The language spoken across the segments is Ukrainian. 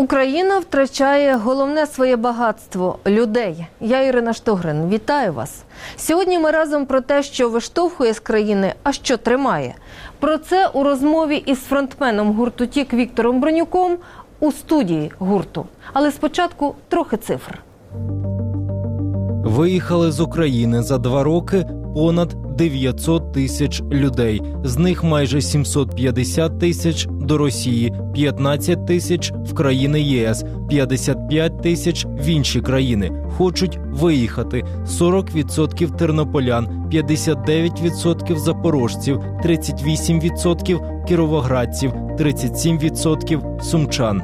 Україна втрачає головне своє багатство – людей. Я Ірина Штогрин. Вітаю вас. Сьогодні ми разом про те, що виштовхує з країни, а що тримає. Про це у розмові із фронтменом гурту «Тік» Віктором Бронюком у студії гурту. Але спочатку трохи цифр. Виїхали з України за 2 роки понад 900 тисяч людей. З них майже 750 тисяч до Росії, 15 тисяч в країни ЄС, 55 тисяч в інші країни. Хочуть виїхати. 40% тернополян, 59% запорожців, 38% кіровоградців, 37% сумчан.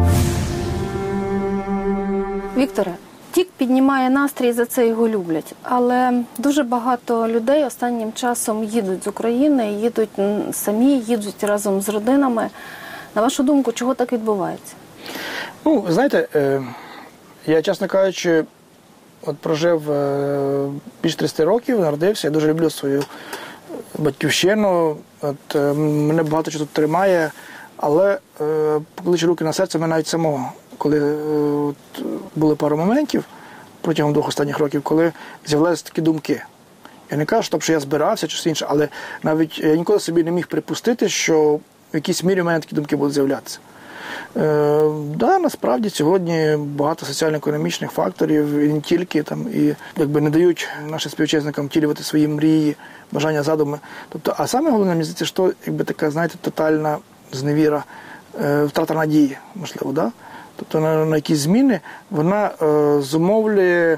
Вікторе, «Тік» піднімає настрій, за це його люблять. Але дуже багато людей останнім часом їдуть з України, їдуть самі, їдуть разом з родинами. На вашу думку, чого так відбувається? Ну, знаєте, я, чесно кажучи, прожив більше 30 років, народився, я дуже люблю свою батьківщину, мене багато чого тут тримає, але покладучи руки на серце, мене навіть самого, коли були пару моментів протягом 2 останніх років, коли з'явилися такі думки. Я не кажу, що я збирався чи щось інше, але навіть я ніколи собі не міг припустити, що в якійсь мірі в мене такі думки будуть з'являтися. Насправді сьогодні багато соціально-економічних факторів, і не тільки, і не дають нашим співвітчизникам втілювати свої мрії, бажання, задуми. А саме головне, мені здається, що така, знаєте, тотальна зневіра, втрата надії, можливо, да? Тобто на якісь зміни вона зумовлює,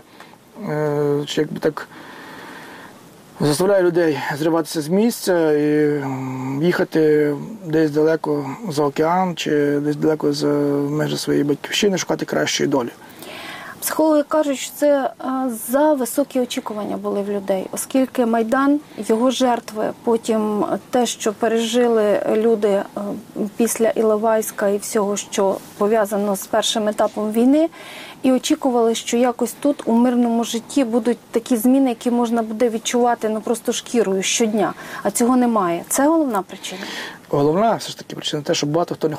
заставляє людей зриватися з місця і їхати десь далеко за океан чи десь далеко за межі своєї батьківщини, шукати кращої долі. Психологи кажуть, що це за високі очікування були в людей, оскільки Майдан, його жертви, потім те, що пережили люди після Іловайська і всього, що пов'язано з першим етапом війни, і очікували, що якось тут у мирному житті будуть такі зміни, які можна буде відчувати просто шкірою щодня, а цього немає. Це головна причина? Головна все ж таки причина те, що багато хто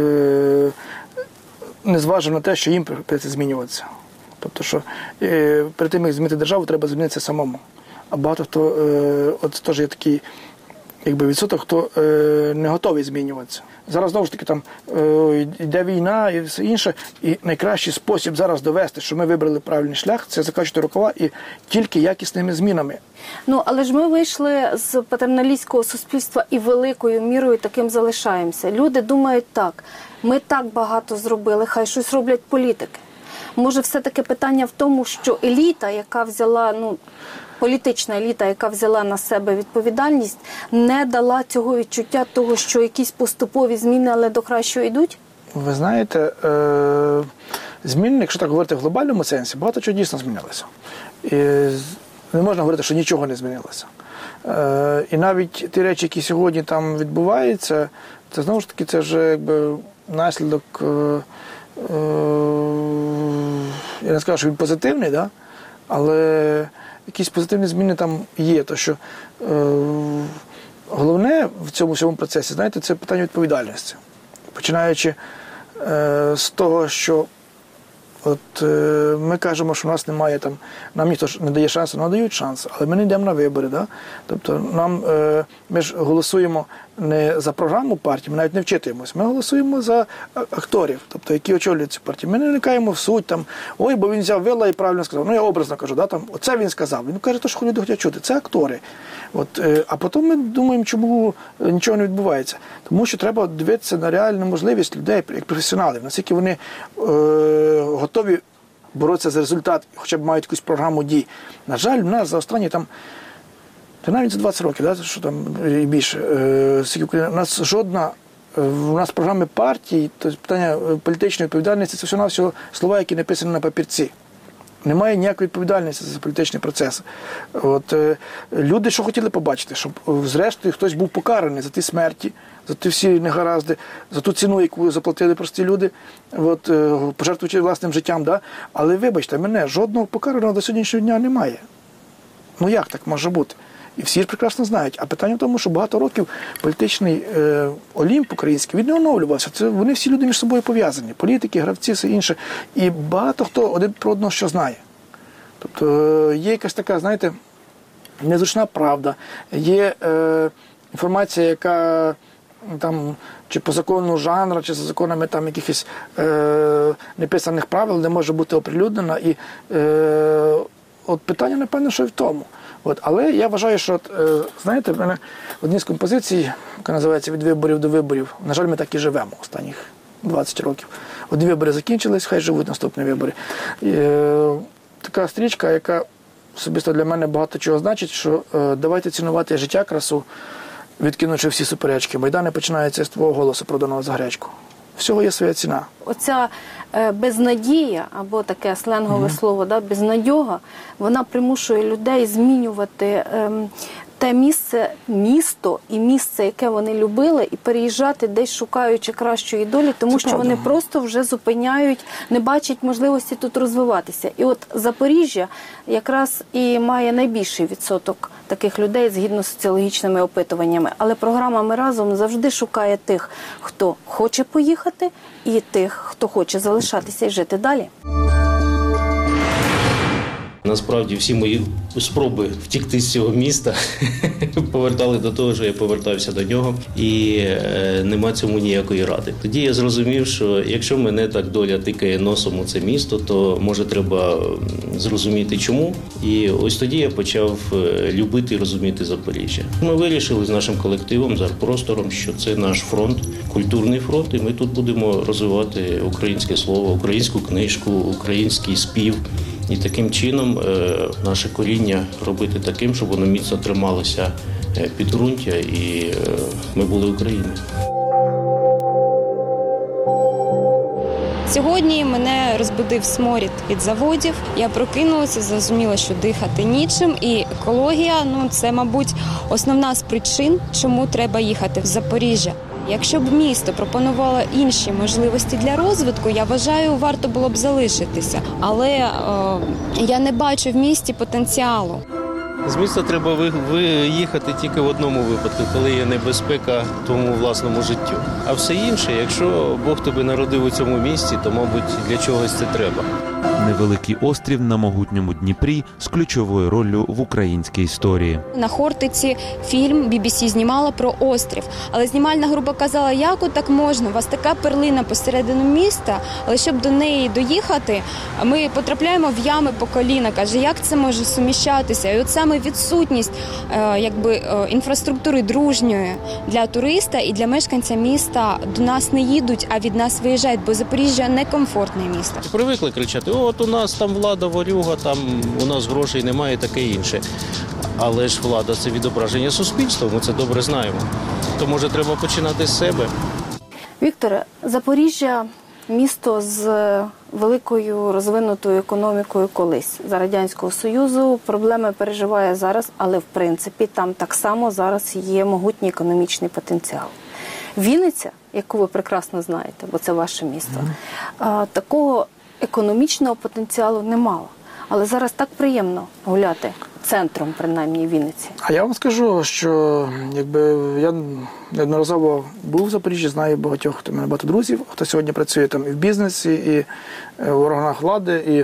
не зважив на те, що їм прийдеться змінюватися. Тобто, що перед тим, як змінити державу, треба змінитися самому. А багато хто, теж є такий відсоток, хто не готовий змінюватися. Зараз, знову ж таки, йде війна і все інше, і найкращий спосіб зараз довести, що ми вибрали правильний шлях, це закачувати рукава і тільки якісними змінами. Але ж ми вийшли з патерналістського суспільства і великою мірою таким залишаємося. Люди думають так, ми так багато зробили, хай щось роблять політики. Може, все-таки питання в тому, що еліта, яка взяла, політична еліта, яка взяла на себе відповідальність, не дала цього відчуття того, що якісь поступові зміни, але до кращого йдуть? Ви знаєте, зміни, якщо так говорити в глобальному сенсі, багато чого дійсно змінилося. І не можна говорити, що нічого не змінилося. І навіть ті речі, які сьогодні там відбуваються, це знову ж таки це вже наслідок, я не скажу, що він позитивний, да? Але якісь позитивні зміни там є. То, що головне в цьому всьому процесі, знаєте, це питання відповідальності. Починаючи з того, що ми кажемо, що у нас немає нам ніхто не дає шансу, нам дають шанс, але ми не йдемо на вибори. Да? Тобто ми ж голосуємо не за програму партії, ми навіть не вчитуємось, ми голосуємо за акторів, тобто, які очолюють цю партію. Ми не вникаємо в суть, бо він взяв вила і правильно сказав. Я образно кажу, оце він сказав. Він каже, що люди хочуть чути, це актори. А потім ми думаємо, чому нічого не відбувається. Тому що треба дивитися на реальну можливість людей, як професіоналів, наскільки вони готові боротися за результат, хоча б мають якусь програму дій. На жаль, в нас за останні навіть за 20 років, що і більше, у нас програми партій, тобто питання політичної відповідальності, це всього-навсього слова, які написані на папірці. Немає ніякої відповідальності за політичні процеси. Люди що хотіли побачити? Щоб, зрештою, хтось був покараний за ті смерті, за ті всі негаразди, за ту ціну, яку заплатили прості люди, пожертвуючи власним життям. Да? Але, вибачте, жодного покараного до сьогоднішнього дня немає. Як так може бути? І всі ж прекрасно знають. А питання в тому, що багато років політичний олімп український, він не оновлювався. Це вони всі люди між собою пов'язані. Політики, гравці, все інше. І багато хто один про одного що знає. Тобто є якась така, знаєте, незручна правда, є інформація, яка там чи по закону жанру, чи за законами там якихось неписаних правил не може бути оприлюднена. І от питання, напевно, що і в тому. От, але я вважаю, що, знаєте, в мене одній з композицій, яка називається «Від виборів до виборів», на жаль, ми так і живемо останніх 20 років. Одні вибори закінчились, хай живуть наступні вибори. І, така стрічка, яка особисто для мене багато чого значить, що давайте цінувати життя, красу, відкинувши всі суперечки. Майдани починаються з твого голосу, проданого за гречку. Всього є своя ціна. Оця безнадія, або таке сленгове слово, да, безнадьога, вона примушує людей змінювати те місто і місце, яке вони любили, і переїжджати десь шукаючи кращої долі, тому Це що правда. вони просто вже зупиняють, не бачать можливості тут розвиватися. І от Запоріжжя якраз і має найбільший відсоток таких людей згідно з соціологічними опитуваннями. Але програма «Ми разом» завжди шукає тих, хто хоче поїхати, і тих, хто хоче залишатися і жити далі. Насправді всі мої спроби втікти з цього міста повертали до того, що я повертався до нього, і нема цьому ніякої ради. Тоді я зрозумів, що якщо мене так доля тикає носом у це місто, то може треба зрозуміти чому. І ось тоді я почав любити і розуміти Запоріжжя. Ми вирішили з нашим колективом, з арт-простором, що це наш фронт, культурний фронт, і ми тут будемо розвивати українське слово, українську книжку, український спів. І таким чином наше коріння робити таким, щоб воно міцно трималося підґрунтя і ми були Україною. Сьогодні мене розбудив сморід від заводів. Я прокинулася, зрозуміла, що дихати нічим. І екологія, це, мабуть, основна з причин, чому треба їхати в Запоріжжя. Якщо б місто пропонувало інші можливості для розвитку, я вважаю, варто було б залишитися. Але я не бачу в місті потенціалу. З міста треба виїхати тільки в одному випадку, коли є небезпека тому власному життю. А все інше, якщо Бог тебе народив у цьому місті, то, мабуть, для чогось це треба. Невеликий острів на могутньому Дніпрі з ключовою роллю в українській історії. На Хортиці фільм BBC знімала про острів. Але знімальна група казала, як так можна, у вас така перлина посередину міста, але щоб до неї доїхати, ми потрапляємо в ями по коліна. Каже, як це може суміщатися? І от саме відсутність інфраструктури дружньої для туриста і для мешканця міста до нас не їдуть, а від нас виїжджають, бо Запоріжжя некомфортне місто. Привикли кричати, от у нас там влада ворюга, там у нас грошей немає і таке інше. Але ж влада – це відображення суспільства, ми це добре знаємо. То, може, треба починати з себе. Вікторе, Запоріжжя – місто з великою розвинутою економікою колись. За Радянського Союзу проблеми переживає зараз, але, в принципі, там так само зараз є могутній економічний потенціал. Вінниця, яку ви прекрасно знаєте, бо це ваше місто, такого економічного потенціалу не мало. Але зараз так приємно гуляти центром, принаймні, Вінниці. А я вам скажу, що я неодноразово був в Запоріжжі, знаю багатьох, хто мене багато друзів, хто сьогодні працює там і в бізнесі, і в органах влади. І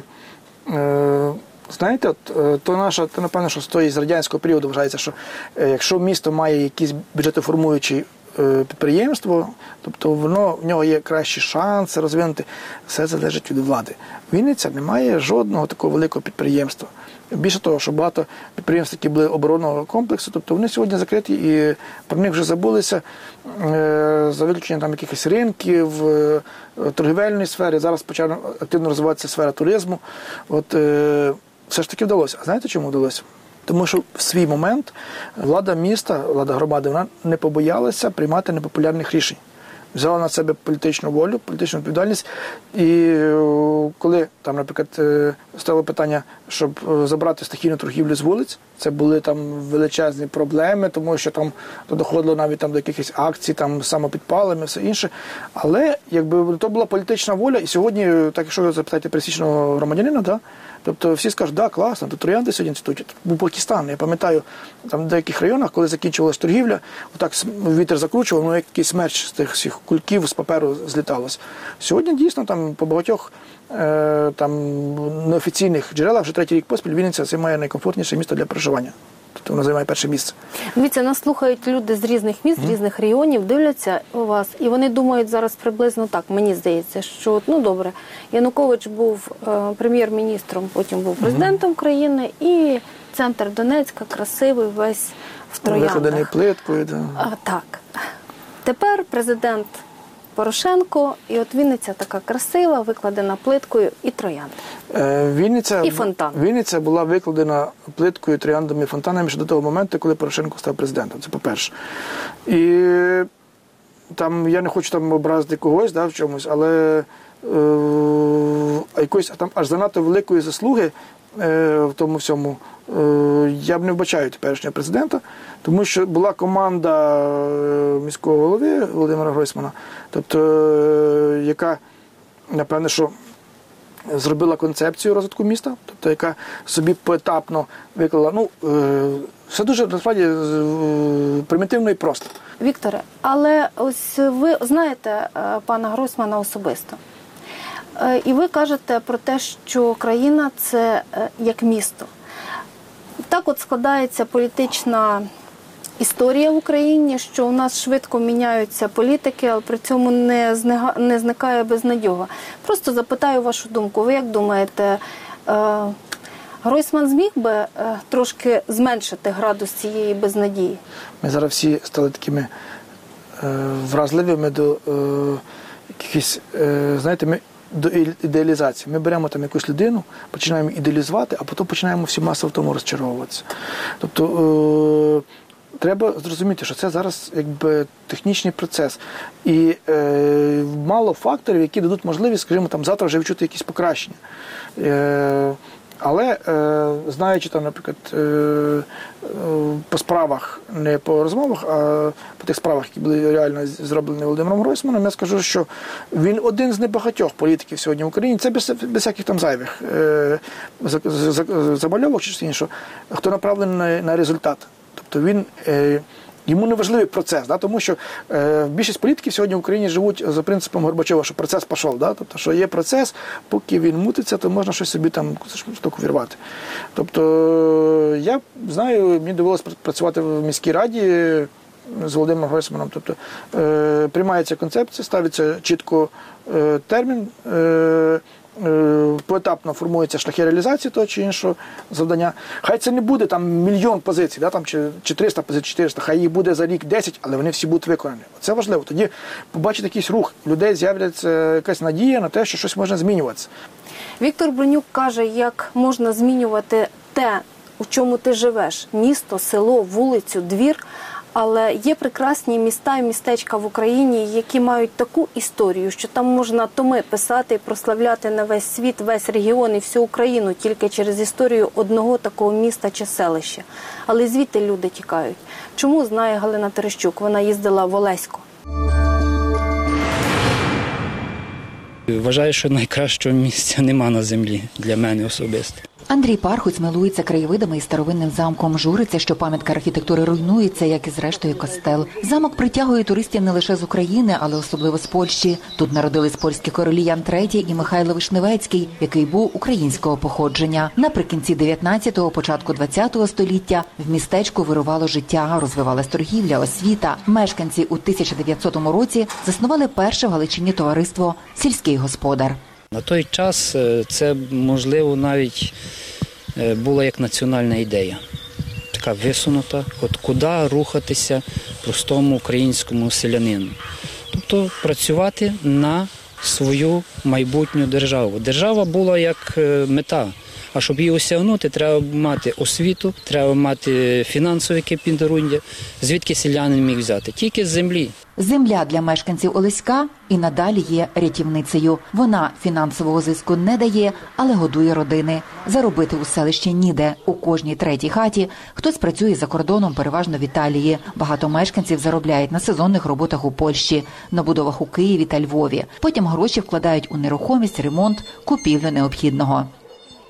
знаєте, то напевно, що з тої з радянського періоду вважається, що якщо місто має якийсь бюджетоформуючий підприємство, тобто в нього є кращі шанси розвинути, все залежить від влади. Вінниця не має жодного такого великого підприємства. Більше того, що багато підприємств, які були оборонного комплексу, тобто вони сьогодні закриті і про них вже забулися за виключенням там якихось ринків, торгівельної сфери. Зараз почала активно розвиватися сфера туризму. Все ж таки вдалося. А знаєте, чому вдалося? Тому що в свій момент влада міста, влада громади, вона не побоялася приймати непопулярних рішень. Взяла на себе політичну волю, політичну відповідальність. І коли там, наприклад, стало питання, щоб забрати стихійну торгівлю з вулиць, це були там величезні проблеми, тому що там доходило навіть там до якихось акцій, там самопідпалами, все інше. Але то була політична воля, і сьогодні, так якщо ви запитаєте пересічного громадянина, Тобто всі скажуть, да, класно, то троянди сьогодні цвітуть. Був Пакистан, я пам'ятаю, там в деяких районах, коли закінчувалась торгівля, отак вітер закручував, ну якийсь смерч з тих всіх кульків з паперу зліталось. Сьогодні дійсно там по багатьох там неофіційних джерелах вже третій рік поспіль Вінниця займає найкомфортніше місто для проживання. Тобто вона займає перше місце. Дивіться, нас слухають люди з різних міст, з різних регіонів, дивляться у вас, і вони думають зараз приблизно так, мені здається, що, ну добре, Янукович був прем'єр-міністром, потім був президентом країни, і центр Донецька красивий, весь в трояндах. Викладений плиткою. Да. Так. Тепер президент Порошенко, і от Вінниця така красива, викладена плиткою і троянди. І фонтан. Вінниця була викладена плиткою, трояндами і фонтанами ще до того моменту, коли Порошенко став президентом. Це по-перше. І там, я не хочу там образити когось, да, в чомусь, але якоїсь там аж занадто великої заслуги в тому всьому я б не вбачаю теперішнього президента, тому що була команда міського голови Володимира Гройсмана, тобто, яка, напевне, що зробила концепцію розвитку міста, тобто, яка собі поетапно виклала, ну, все дуже, насправді, примітивно і просто. Вікторе, але ось ви знаєте пана Гройсмана особисто. І ви кажете про те, що країна – це як місто. Так от складається політична історія в Україні, що у нас швидко міняються політики, але при цьому не зникає безнадьога. Просто запитаю вашу думку. Ви як думаєте, Гройсман зміг би трошки зменшити градус цієї безнадії? Ми зараз всі стали такими вразливими до якихось, знаєте, до ідеалізації. Ми беремо там якусь людину, починаємо ідеалізувати, а потім починаємо всі масово в тому розчаровуватися. Тобто треба зрозуміти, що це зараз якби технічний процес. І мало факторів, які дадуть можливість, скажімо, там завтра вже відчути якісь покращення. Але, знаючи там, наприклад, по справах, не по розмовах, а по тих справах, які були реально зроблені Володимиром Гройсманом, я скажу, що він один з небагатьох політиків сьогодні в Україні, це без всяких там зайвих замальовок чи щось інше, хто направлений на результат. Тобто він... Йому не важливий процес, да, тому що більшість політиків сьогодні в Україні живуть за принципом Горбачова, що процес пішов. Да, тобто, що є процес, поки він мутиться, то можна щось собі там штуку вірвати. Тобто, я знаю, мені довелося працювати в міській раді з Володимиром Гройсманом. Тобто, приймається концепція, ставиться чітко термін, поетапно формуються шляхи реалізації того чи іншого завдання. Хай це не буде там мільйон позицій, да, там, чи 300 позицій, 400, хай їх буде за рік 10, але вони всі будуть виконані. Це важливо. Тоді побачити якийсь рух, людей з'являється якась надія на те, що щось можна змінюватися. Віктор Бронюк каже, як можна змінювати те, у чому ти живеш. Місто, село, вулицю, двір. Але є прекрасні міста і містечка в Україні, які мають таку історію, що там можна томи писати і прославляти на весь світ, весь регіон і всю Україну тільки через історію одного такого міста чи селища. Але звідти люди тікають. Чому, знає Галина Терещук, вона їздила в Олесько. Вважаю, що найкращого місця нема на землі для мене особисто. Андрій Пархуць милується краєвидами і старовинним замком. Журиться, що пам'ятка архітектури руйнується, як і зрештою костел. Замок притягує туристів не лише з України, але особливо з Польщі. Тут народились польські королі Ян III і Михайло Вишневецький, який був українського походження. Наприкінці 19-го, початку 20-го століття в містечку вирувало життя, розвивалась торгівля, освіта. Мешканці у 1900 році заснували перше в Галичині товариство «Сільський господар». На той час це, можливо, навіть була як національна ідея. Така висунута, от куди рухатися простому українському селянину. Тобто працювати на свою майбутню державу. Держава була як мета. А щоб її осягнути, треба мати освіту, треба мати фінансове підґрунтя. Звідки селянин міг взяти? Тільки з землі. Земля для мешканців Олеська і надалі є рятівницею. Вона фінансового зиску не дає, але годує родини. Заробити у селищі ніде. У кожній третій хаті хтось працює за кордоном, переважно в Італії. Багато мешканців заробляють на сезонних роботах у Польщі, на будовах у Києві та Львові. Потім гроші вкладають у нерухомість, ремонт, купівлю необхідного.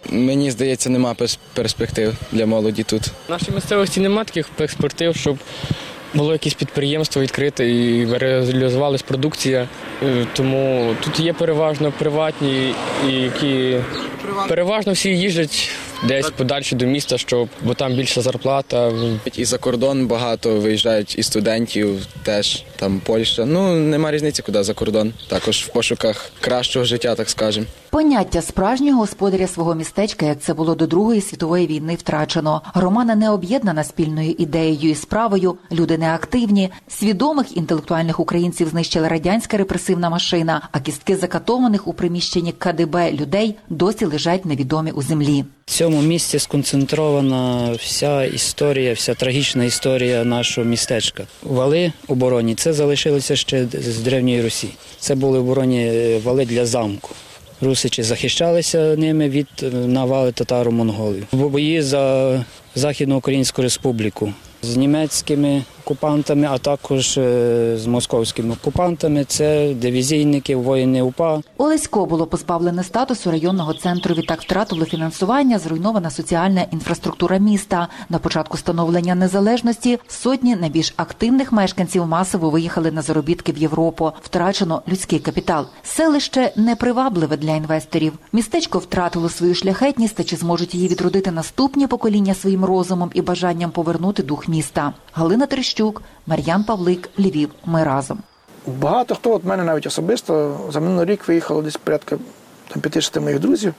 Мені здається, нема перспектив для молоді тут. В нашій місцевості немає таких перспектив, щоб було якесь підприємство відкрите і реалізувалась продукція. Тому тут є переважно приватні, які переважно всі їздять десь подальше до міста, бо там більша зарплата. І за кордон багато виїжджають і студентів теж, там Польща. Нема різниці, куди за кордон. Також в пошуках кращого життя, так скажемо. Поняття справжнього господаря свого містечка, як це було до Другої світової війни, втрачено. Громада не об'єднана спільною ідеєю і справою, люди неактивні. Свідомих інтелектуальних українців знищила радянська репресивна машина, а кістки закатованих у приміщенні КДБ людей досі лежать невідомі у землі. В цьому місці сконцентрована вся історія, вся трагічна історія нашого містечка. Вали оборонні, це залишилося ще з Древньої Русі. Це були оборонні вали для замку. Русичі захищалися ними від навали татаро-монголів. Бої за Західну Українську Республіку з німецькими окупантами, а також з московськими окупантами. Це дивізійники, воїни УПА. Олесько було позбавлене статусу районного центру, відтак втратило фінансування, зруйнована соціальна інфраструктура міста. На початку становлення незалежності сотні найбільш активних мешканців масово виїхали на заробітки в Європу. Втрачено людський капітал. Селище непривабливе для інвесторів. Містечко втратило свою шляхетність, та чи зможуть її відродити наступні покоління своїм розумом і бажанням повернути дух міста. Галина Терещук, Мар'ян Павлик, Львів. Ми разом. Багато хто, от мене навіть особисто, за минулий рік виїхало десь порядка 5-6 моїх друзів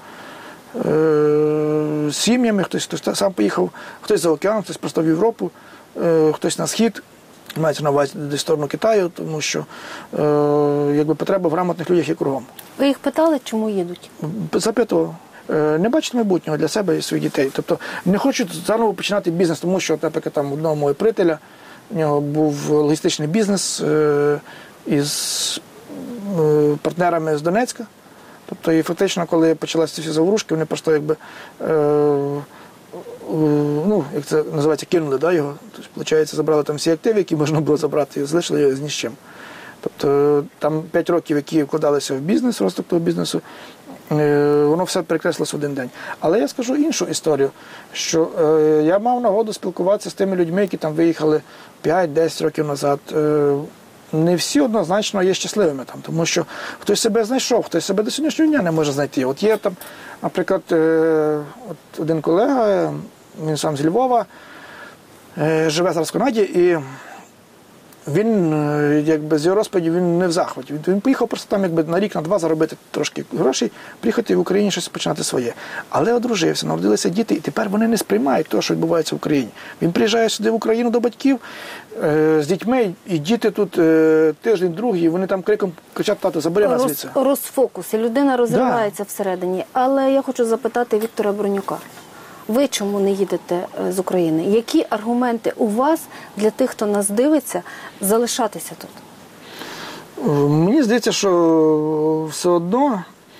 з сім'ями, хтось сам поїхав, хтось за океан, хтось просто в Європу, хтось на схід, мається на увазі десь в сторону Китаю, тому що потреба в грамотних людях є кругом. Ви їх питали, чому їдуть? Запитував. Не бачать майбутнього для себе і своїх дітей. Тобто не хочуть заново починати бізнес, тому що, наприклад, там одного мого приятеля, у нього був логістичний бізнес із партнерами з Донецька. Тобто і фактично, коли почалися всі заворушки, вони просто як це називається, кинули його. Тобто, виходить, забрали там всі активи, які можна було забрати, і залишили його з ні з чим. Тобто там 5 років, які вкладалися в бізнес, розвиток того бізнесу, воно все перекреслилося в один день. Але я скажу іншу історію, що я мав нагоду спілкуватися з тими людьми, які там виїхали 5-10 років назад. Не всі однозначно є щасливими там, тому що хтось себе знайшов, хтось себе до сьогоднішнього дня не може знайти. От є там, наприклад, один колега, він сам з Львова, живе зараз в Канаді, і він, з його розповіді, він не в захваті. Він поїхав просто там на рік, на 2 заробити трошки грошей, приїхати в Україні щось починати своє. Але одружився, народилися діти, і тепер вони не сприймають того, що відбувається в Україні. Він приїжджає сюди в Україну до батьків з дітьми, і діти тут тиждень, другий, вони там криком кричать: "Тато, забери нас звідси". Розфокус, і людина розривається всередині. Але я хочу запитати Віктора Бронюка. Ви чому не їдете з України? Які аргументи у вас для тих, хто нас дивиться, залишатися тут? Мені здається, що все одно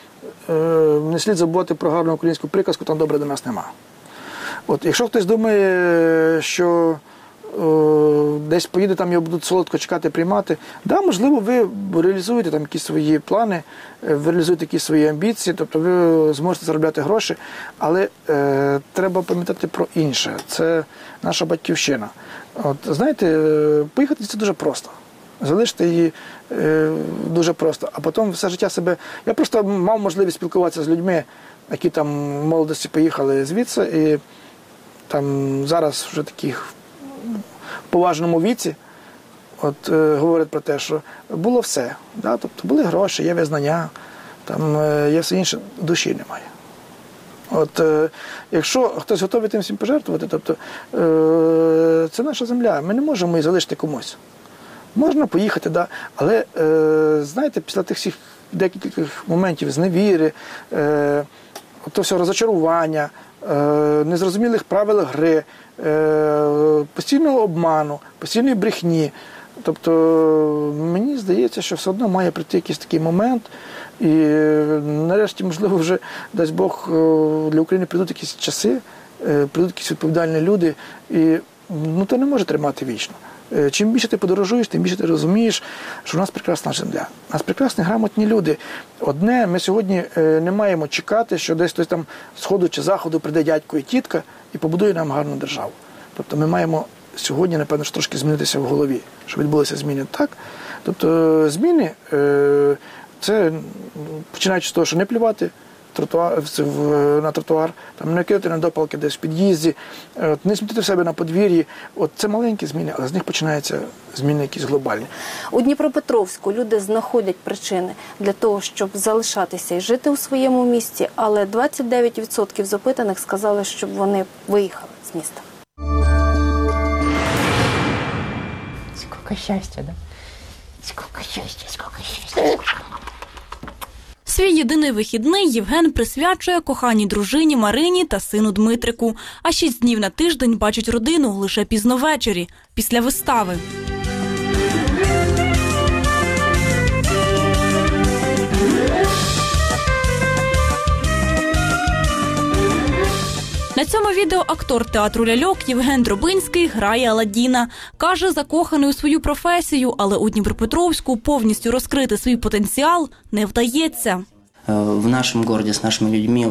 не слід забувати про гарну українську приказку «Там добре до нас нема». От, якщо хтось думає, що десь поїде, там його будуть солодко чекати, приймати, можливо, ви реалізуєте там якісь свої плани, ви реалізуєте якісь свої амбіції, тобто ви зможете заробляти гроші, але треба пам'ятати про інше. Це наша батьківщина. От, знаєте, поїхати – це дуже просто. Залишити її дуже просто, а потім все життя себе... Я просто мав можливість спілкуватися з людьми, які там в молодості поїхали звідси, і там зараз вже таких в поважному віці говорять про те, що було все. Да? Тобто були гроші, є визнання, там є все інше, душі немає. От, якщо хтось готовий тим всім пожертвувати, тобто це наша земля, ми не можемо її залишити комусь. Можна поїхати, да, але, знаєте, після тих всіх декількох моментів зневіри, то все розочарування, незрозумілих правил гри, постійного обману, постійної брехні. Тобто, мені здається, що все одно має прийти якийсь такий момент, і нарешті, можливо, вже, дасть Бог, для України прийдуть якісь часи, прийдуть якісь відповідальні люди, і то не може тримати вічно. Чим більше ти подорожуєш, тим більше ти розумієш, що в нас прекрасна земля. У нас прекрасні, грамотні люди. Одне, ми сьогодні не маємо чекати, що десь хтось там з сходу чи заходу прийде дядько і тітка і побудує нам гарну державу. Тобто ми маємо сьогодні, напевно, трошки змінитися в голові, щоб відбулися зміни так. Тобто зміни, це починаючи з того, що не плювати на тротуар, там, не кидати недопалки десь в під'їзді, не смітити в себе на подвір'ї. Це маленькі зміни, але з них починаються зміни якісь глобальні. У Дніпропетровську люди знаходять причини для того, щоб залишатися і жити у своєму місті, але 29% з опитаних сказали, щоб вони виїхали з міста. Сколько счастья, да? Сколько счастья, сколько счастья. Свій єдиний вихідний Євген присвячує коханій дружині Марині та сину Дмитрику. А 6 днів на тиждень бачить родину лише пізно ввечері, після вистави. На цьому відео актор театру ляльок Євген Дробинський грає Аладдіна. Каже, закоханий у свою професію, але у Дніпропетровську повністю розкрити свій потенціал не вдається. В нашем городе с нашими людьми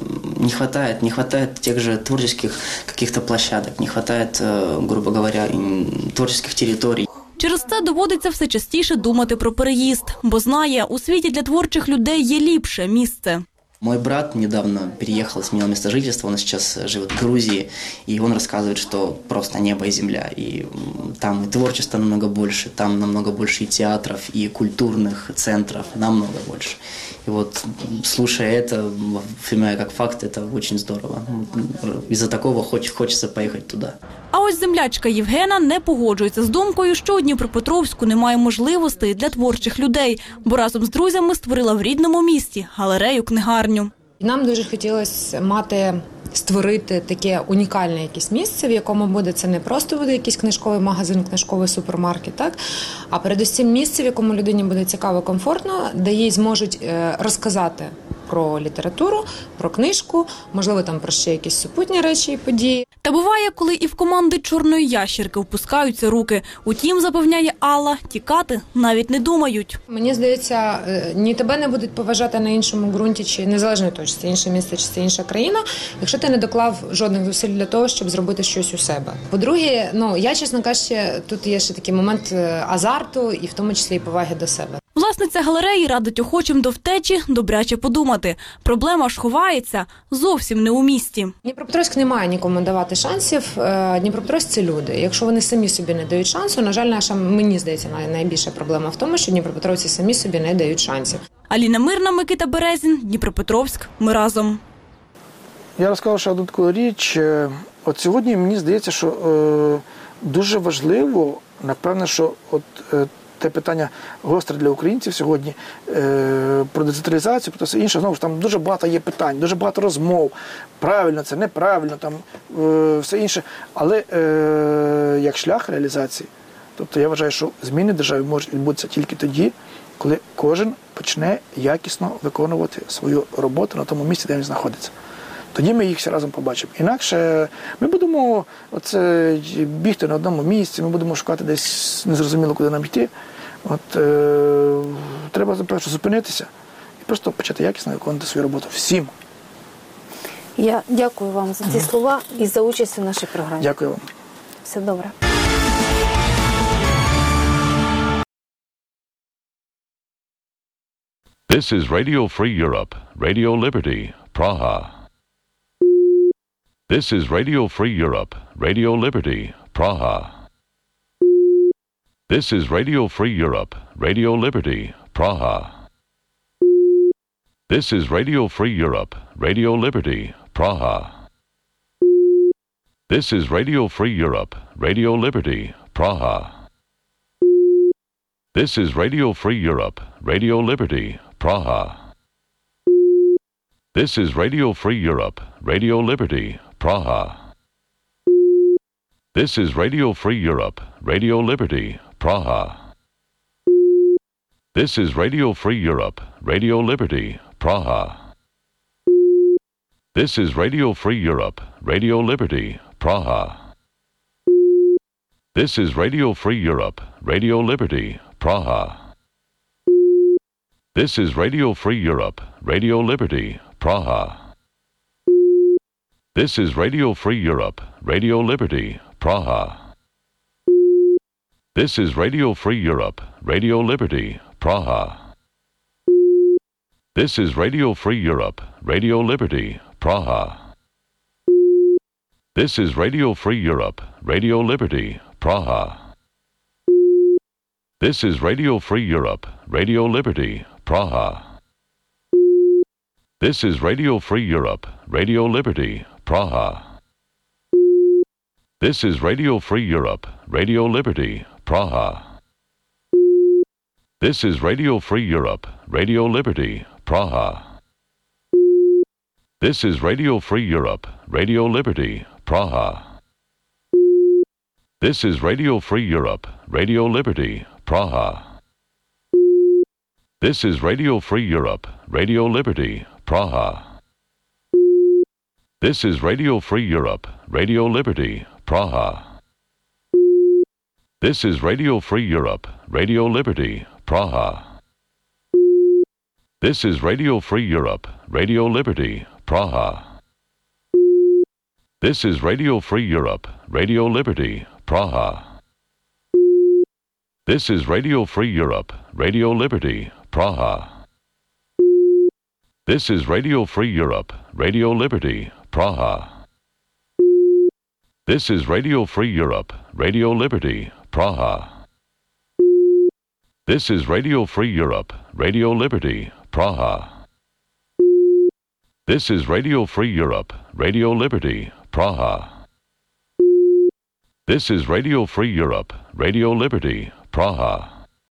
не хватает тех же творческих каких-то площадок, не хватает, грубо говоря, творческих территорий. Через це доводиться все частіше думати про переїзд, бо знає, у світі для творчих людей є ліпше місце. Мой брат недавно переехал, сменил место жительства, он сейчас живет в Грузии, и он рассказывает, что просто небо и земля, и там и творчества намного больше, там намного больше и театров, и культурных центров, намного больше. И вот, слушая это, принимая как факт, это очень здорово. Из-за такого хочется поехать туда. А ось землячка Євгена не погоджується з думкою, що у Дніпропетровську немає можливостей для творчих людей, бо разом з друзями створила в рідному місті галерею-книгарню. Нам дуже хотілося створити таке унікальне якесь місце, в якому буде це не просто буде якийсь книжковий магазин, книжковий супермаркет, так? А передусім місце, в якому людині буде цікаво, комфортно, де їй зможуть розказати про літературу, про книжку, можливо, там про ще якісь супутні речі і події. Та буває, коли і в команди «Чорної ящірки» впускаються руки. Утім, запевняє Алла, тікати навіть не думають. Мені здається, ні тебе не будуть поважати на іншому ґрунті, чи незалежно від того, чи це інше місце, чи це інша країна, якщо ти не доклав жодних зусиль для того, щоб зробити щось у себе. По-друге, я, чесно кажучи, тут є ще такий момент азарту і в тому числі і поваги до себе. Власниця галереї радить охочим до втечі добряче подумати. Проблема ж ховається зовсім не у місті. Дніпропетровськ не має нікому давати шансів. Дніпропетровськ – це люди. Якщо вони самі собі не дають шансу, на жаль, мені здається, найбільша проблема в тому, що дніпропетровці самі собі не дають шансів. Аліна Мирна, Микита Березін, Дніпропетровськ. Ми разом. Я розкажу ще одну таку річ. От сьогодні мені здається, що дуже важливо, напевно, що те питання гостре для українців сьогодні про децентралізацію, про все інше. Знову ж там дуже багато є питань, дуже багато розмов. Правильно це, неправильно, там все інше. Але як шлях реалізації, тобто я вважаю, що зміни держави можуть відбутися тільки тоді, коли кожен почне якісно виконувати свою роботу на тому місці, де він знаходиться. Тоді ми їх всі разом побачимо. Інакше ми будемо бігти на одному місці, ми будемо шукати десь незрозуміло, куди нам йти. Треба, перше, зупинитися і просто почати якісно виконувати свою роботу всім. Я дякую вам за ці слова і за участь у нашій програмі. Дякую вам. Все добре. This is Radio Free Europe, Radio Liberty, Praha. This is Radio Free Europe, Radio Liberty, Praha. This is Radio Free Europe, Radio Liberty, Praha. This is Radio Free Europe, Radio Liberty, Praha. This is Radio Free Europe, Radio Liberty, Praha. This is Radio Free Europe, Radio Liberty, Praha. This is Radio Free Europe, Radio Liberty, Praha. This is Radio Free Europe, Radio Liberty, Praha. This is Radio Free Europe, Radio Liberty, Praha. This is Radio Free Europe, Radio Liberty, Praha. This is Radio Free Europe, Radio Liberty, Praha. This is Radio Free Europe, Radio Liberty, Praha. This is Radio Free Europe, Radio Liberty, Praha. This is Radio Free Europe, Radio Liberty, Praha. This is Radio Free Europe, Radio Liberty, Praha. This is Radio Free Europe, Radio Liberty, Praha. This is Radio Free Europe, Radio Liberty, Praha. This is Radio Free Europe, Radio Liberty, Praha. This is Radio Free Europe, Radio Liberty, Praha. This is Radio Free Europe, Radio Liberty, Praha. This is Radio Free Europe, Radio Liberty, Praha. This is Radio Free Europe, Radio Liberty, Praha. This is Radio Free Europe, Radio Liberty, Praha. This is Radio Free Europe, Radio Liberty, Praha. This is Radio Free Europe, Radio Liberty, Praha. This is Radio Free Europe, Radio Liberty, Praha. This is Radio Free Europe, Radio Liberty, Praha. This is Radio Free Europe, Radio Liberty, Praha. This is Radio Free Europe, Radio Liberty, Praha. This is Radio Free Europe, Radio Liberty, Praha. This is Radio Free Europe, Radio Liberty, Praha. This is Radio Free Europe, Radio Liberty, Praha. This is Radio Free Europe, Radio Liberty, Praha.